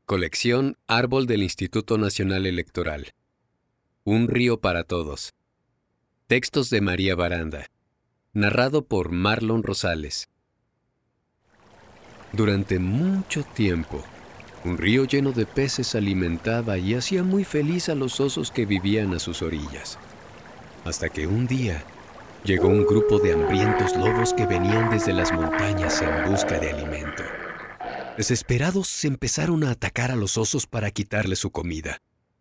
Colección Árbol del Instituto Nacional Electoral. Un río para todos. Textos de María Baranda. Narrado por Marlon Rosales. Durante mucho tiempo, un río lleno de peces alimentaba y hacía muy feliz a los osos que vivían a sus orillas. Hasta que un día llegó un grupo de hambrientos lobos que venían desde las montañas en busca de alimento. Desesperados, se empezaron a atacar a los osos para quitarles su comida.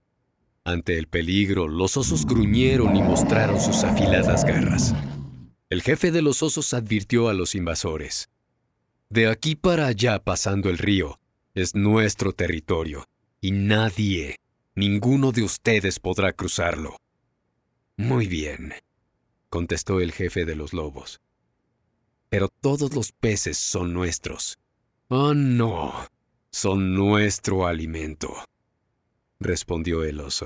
Ante el peligro, los osos gruñeron y mostraron sus afiladas garras. El jefe de los osos advirtió a los invasores: «De aquí para allá, pasando el río, es nuestro territorio, y nadie, ninguno de ustedes podrá cruzarlo». «Muy bien», contestó el jefe de los lobos. «Pero todos los peces son nuestros». «Oh, no, son nuestro alimento», respondió el oso.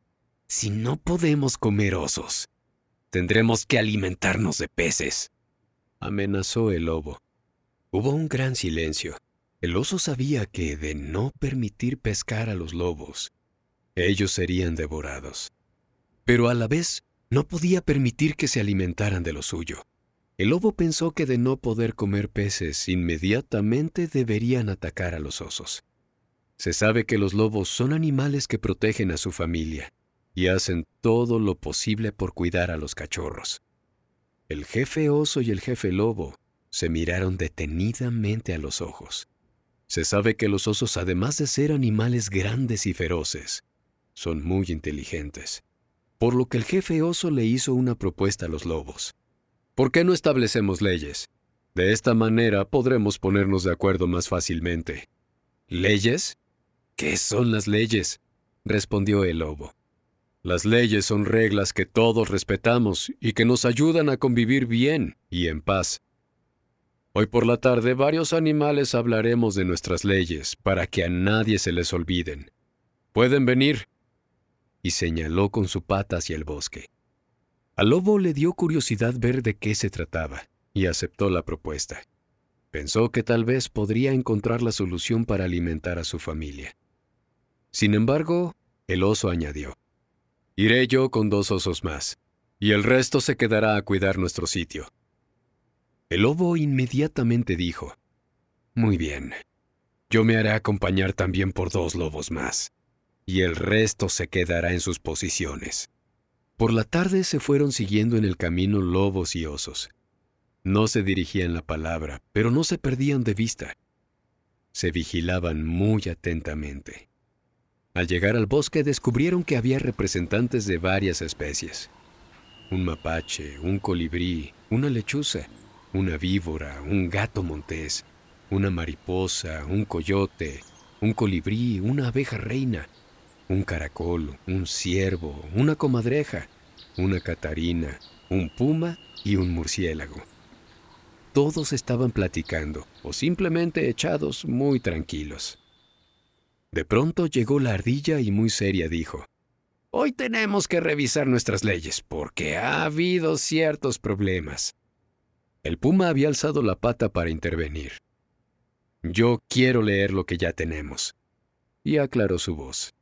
«Si no podemos comer osos, tendremos que alimentarnos de peces», amenazó el lobo. Hubo un gran silencio. El oso sabía que, de no permitir pescar a los lobos, ellos serían devorados. Pero a la vez, no podía permitir que se alimentaran de lo suyo. El lobo pensó que de no poder comer peces, inmediatamente deberían atacar a los osos. Se sabe que los lobos son animales que protegen a su familia y hacen todo lo posible por cuidar a los cachorros. El jefe oso y el jefe lobo se miraron detenidamente a los ojos. Se sabe que los osos, además de ser animales grandes y feroces, son muy inteligentes, por lo que el jefe oso le hizo una propuesta a los lobos. «¿Por qué no establecemos leyes? De esta manera podremos ponernos de acuerdo más fácilmente». «¿Leyes? ¿Qué son las leyes?», respondió el lobo. «Las leyes son reglas que todos respetamos y que nos ayudan a convivir bien y en paz. Hoy por la tarde varios animales hablaremos de nuestras leyes para que a nadie se les olviden. ¿Pueden venir?», y señaló con su pata hacia el bosque. Al lobo le dio curiosidad ver de qué se trataba y aceptó la propuesta. Pensó que tal vez podría encontrar la solución para alimentar a su familia. Sin embargo, el oso añadió: «Iré yo con 2 osos más, y el resto se quedará a cuidar nuestro sitio». El lobo inmediatamente dijo: «Muy bien, yo me haré acompañar también por 2 lobos más, y el resto se quedará en sus posiciones». Por la tarde se fueron siguiendo en el camino lobos y osos. No se dirigían la palabra, pero no se perdían de vista. Se vigilaban muy atentamente. Al llegar al bosque descubrieron que había representantes de varias especies: un mapache, un colibrí, una lechuza, una víbora, un gato montés, una mariposa, un coyote, un colibrí, una abeja reina, un caracol, un ciervo, una comadreja, una catarina, un puma y un murciélago. Todos estaban platicando o simplemente echados muy tranquilos. De pronto llegó la ardilla y muy seria dijo: «Hoy tenemos que revisar nuestras leyes porque ha habido ciertos problemas». El puma había alzado la pata para intervenir. «Yo quiero leer lo que ya tenemos», y aclaró su voz.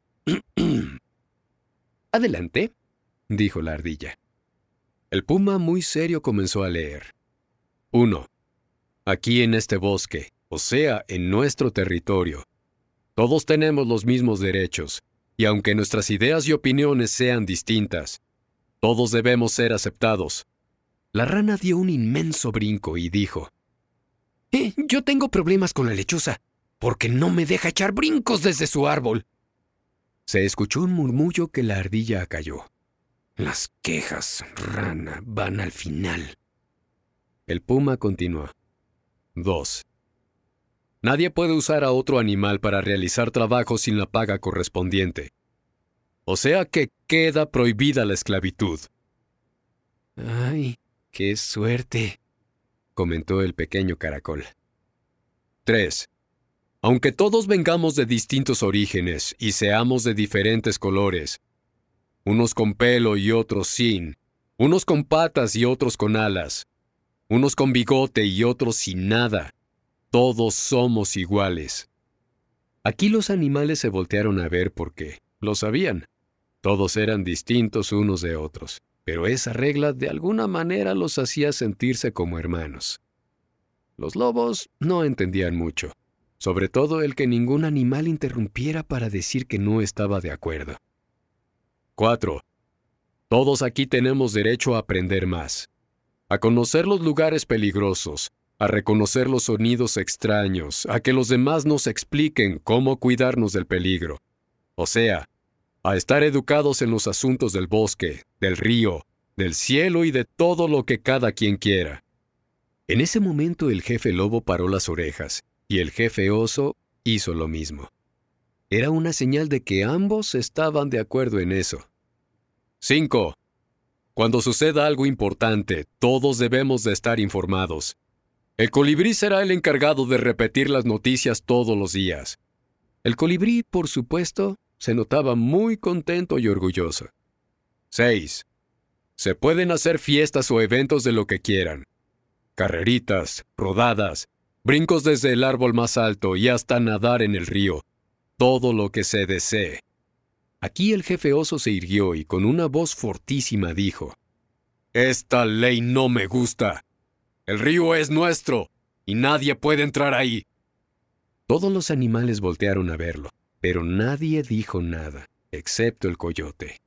«Adelante», dijo la ardilla. El puma muy serio comenzó a leer. 1. Aquí en este bosque, o sea, en nuestro territorio, todos tenemos los mismos derechos, y aunque nuestras ideas y opiniones sean distintas, todos debemos ser aceptados. La rana dio un inmenso brinco y dijo: «Yo tengo problemas con la lechuza, porque no me deja echar brincos desde su árbol». Se escuchó un murmullo que la ardilla acalló. «Las quejas, rana, van al final». El puma continuó. 2. Nadie puede usar a otro animal para realizar trabajo sin la paga correspondiente. O sea que queda prohibida la esclavitud. «Ay, qué suerte», comentó el pequeño caracol. 3. Aunque todos vengamos de distintos orígenes y seamos de diferentes colores, unos con pelo y otros sin, unos con patas y otros con alas, unos con bigote y otros sin nada, todos somos iguales. Aquí los animales se voltearon a ver porque, lo sabían, todos eran distintos unos de otros, pero esa regla de alguna manera los hacía sentirse como hermanos. Los lobos no entendían mucho, sobre todo el que ningún animal interrumpiera para decir que no estaba de acuerdo. 4. Todos aquí tenemos derecho a aprender más, a conocer los lugares peligrosos, a reconocer los sonidos extraños, a que los demás nos expliquen cómo cuidarnos del peligro. O sea, a estar educados en los asuntos del bosque, del río, del cielo y de todo lo que cada quien quiera. En ese momento el jefe lobo paró las orejas y el jefe oso hizo lo mismo. Era una señal de que ambos estaban de acuerdo en eso. 5. Cuando suceda algo importante, todos debemos de estar informados. El colibrí será el encargado de repetir las noticias todos los días. El colibrí, por supuesto, se notaba muy contento y orgulloso. 6. Se pueden hacer fiestas o eventos de lo que quieran. Carreritas, rodadas, brincos desde el árbol más alto y hasta nadar en el río. Todo lo que se desee. Aquí el jefe oso se irguió y con una voz fortísima dijo: «Esta ley no me gusta. El río es nuestro y nadie puede entrar ahí». Todos los animales voltearon a verlo, pero nadie dijo nada, excepto el coyote.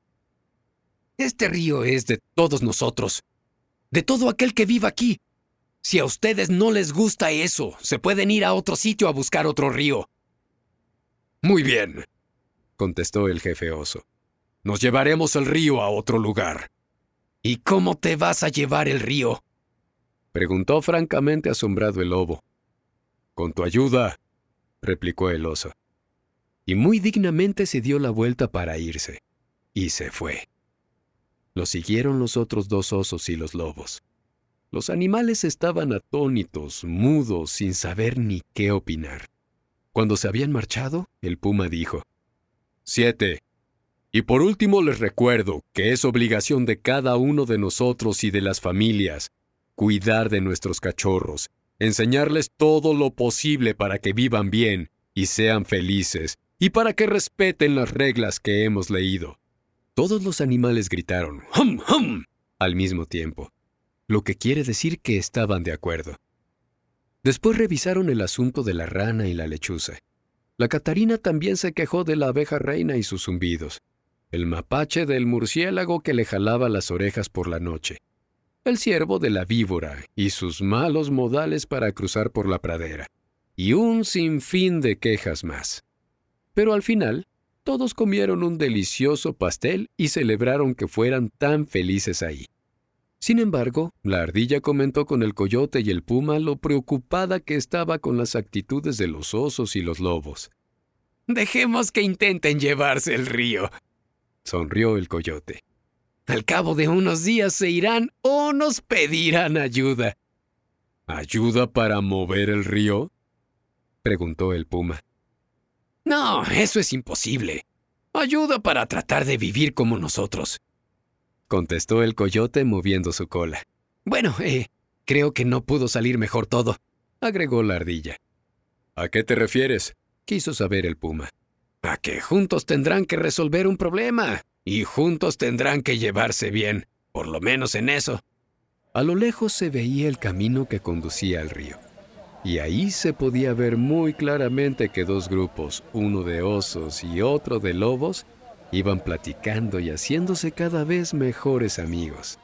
«Este río es de todos nosotros, de todo aquel que viva aquí. Si a ustedes no les gusta eso, se pueden ir a otro sitio a buscar otro río». «Muy bien», contestó el jefe oso. «Nos llevaremos el río a otro lugar». «¿Y cómo te vas a llevar el río?», preguntó francamente asombrado el lobo. «Con tu ayuda», replicó el oso. Y muy dignamente se dio la vuelta para irse. Y se fue. Lo siguieron los otros dos osos y los lobos. Los animales estaban atónitos, mudos, sin saber ni qué opinar. Cuando se habían marchado, el puma dijo: 7. Y por último les recuerdo que es obligación de cada uno de nosotros y de las familias cuidar de nuestros cachorros, enseñarles todo lo posible para que vivan bien y sean felices, y para que respeten las reglas que hemos leído. Todos los animales gritaron «¡Hum, hum!» al mismo tiempo, lo que quiere decir que estaban de acuerdo. Después revisaron el asunto de la rana y la lechuza. La Catarina también se quejó de la abeja reina y sus zumbidos, el mapache del murciélago que le jalaba las orejas por la noche, el ciervo de la víbora y sus malos modales para cruzar por la pradera, y un sinfín de quejas más. Pero al final, todos comieron un delicioso pastel y celebraron que fueran tan felices ahí. Sin embargo, la ardilla comentó con el coyote y el puma lo preocupada que estaba con las actitudes de los osos y los lobos. «Dejemos que intenten llevarse el río», sonrió el coyote. «Al cabo de unos días se irán o nos pedirán ayuda». «¿Ayuda para mover el río?», preguntó el puma. «No, eso es imposible. Ayuda para tratar de vivir como nosotros», contestó el coyote moviendo su cola. «Bueno, creo que no pudo salir mejor todo», agregó la ardilla. «¿A qué te refieres?», quiso saber el puma. «A que juntos tendrán que resolver un problema, y juntos tendrán que llevarse bien, por lo menos en eso». A lo lejos se veía el camino que conducía al río, y ahí se podía ver muy claramente que dos grupos, uno de osos y otro de lobos, iban platicando y haciéndose cada vez mejores amigos.